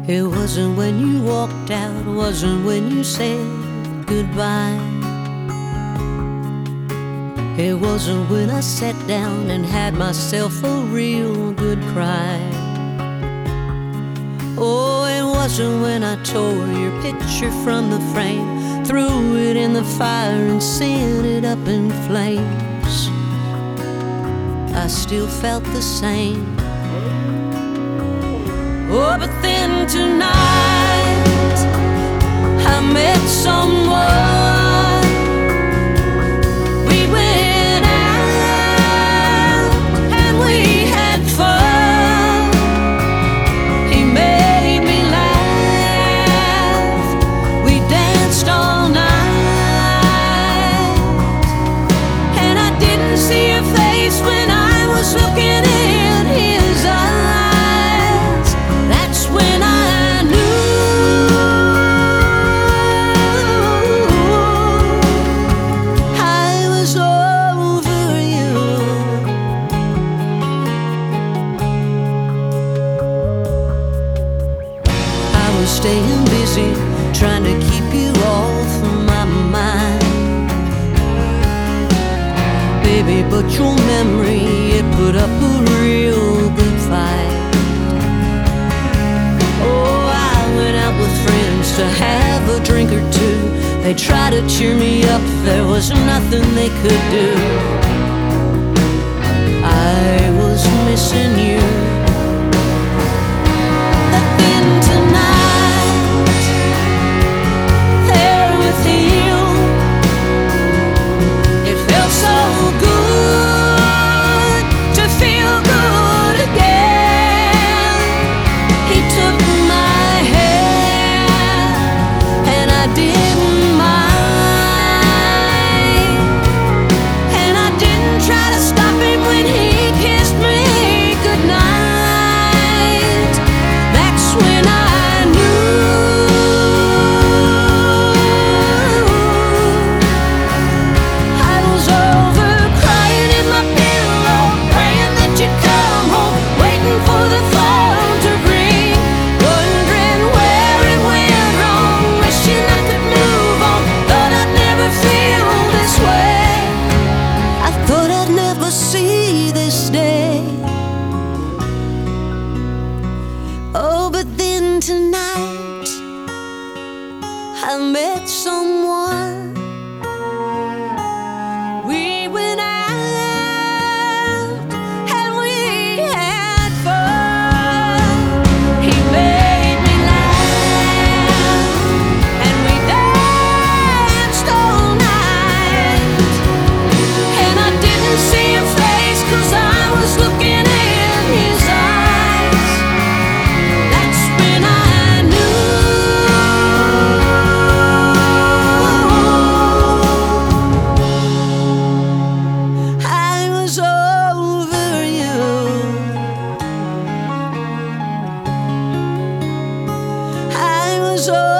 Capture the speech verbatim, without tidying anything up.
It wasn't when you walked out, wasn't when you said goodbye. It wasn't when I sat down and had myself a real good cry. Oh, it wasn't when I tore your picture from the frame, threw it in the fire and sent it up in flames. I still felt the same. Oh, but then tonight I met someone. We went out and we had fun. He made me laugh. We danced all night, and I didn't see your face when I was looking in his eyes. That's when I knew I was over you. I was staying busy, trying to keep you off my mind, baby, but your memory, it put up a real good fight. Oh, I went out with friends to have a drink or two. They tried to cheer me up, there was nothing they could do. I was missing you. But then tonight, there with you, it felt so good to feel good again. He took my hand and I didn't mind, and I didn't try to stop him when he kissed me goodnight. That's when I knew I was over, crying in my pillow, praying that you'd come home, waiting for the phone to ring, wondering where it went wrong, wishing I could move on, thought I'd never feel this way, I thought I'd never see this day. Oh, but then tonight I met someone. We went out and we had fun. He made me laugh and we danced all night, and I didn't see your face 'cause I was looking in his eyes. That's when I knew I was over you. I was over